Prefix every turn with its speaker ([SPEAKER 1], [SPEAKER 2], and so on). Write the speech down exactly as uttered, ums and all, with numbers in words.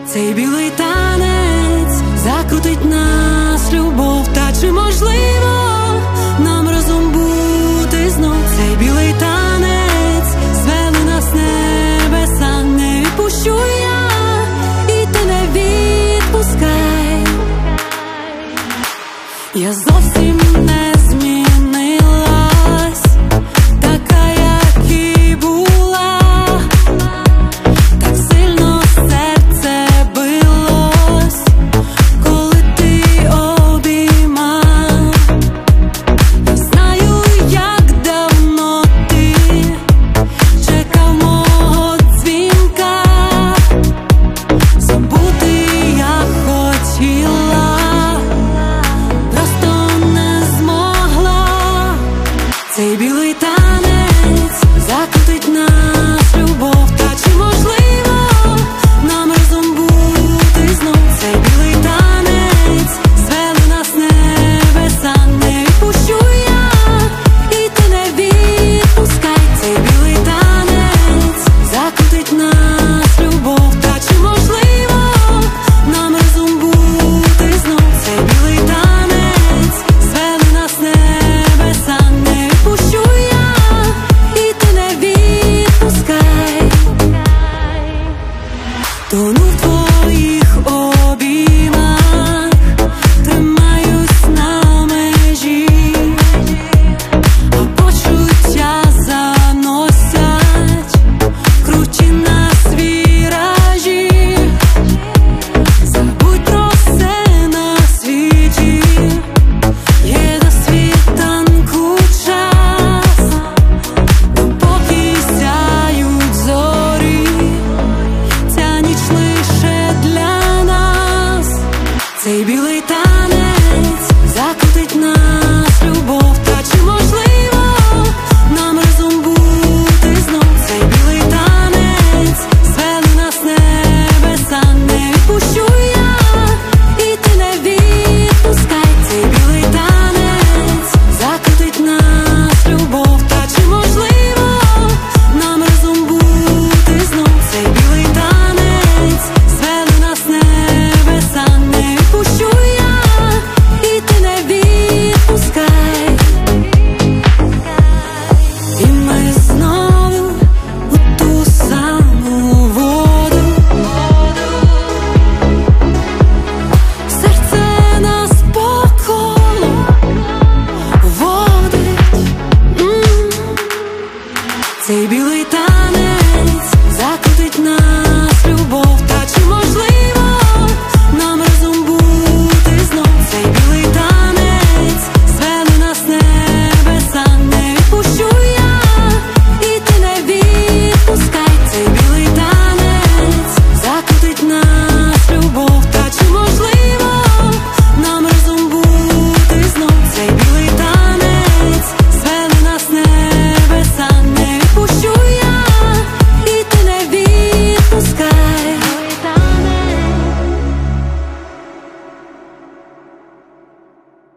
[SPEAKER 1] Цей білий танець закрутить нас любов. Та чи можливо нам разом бути знов? Цей білий танець звели нас небеса. Не відпущу я, і ти не відпускай. Я зовсім не змінилась, така, як і була. Так сильно серце билось, коли ти обіймав. Знаю, як давно ти чекав мого дзвінка. Забути я хотіла, просто не змогла. Цей білий танець закрутить нас любов. Та чи можливо нам разом бути знов? Цей білий танець звели нас небеса. Не відпущу я, і ти не відпускай. Цей білий танець закрутить нас любов. Та чи можливо нам разом бути знов? Цей білий танець звели нас небеса. Не відпущу я, і ти не відпускай. Тону в твоїх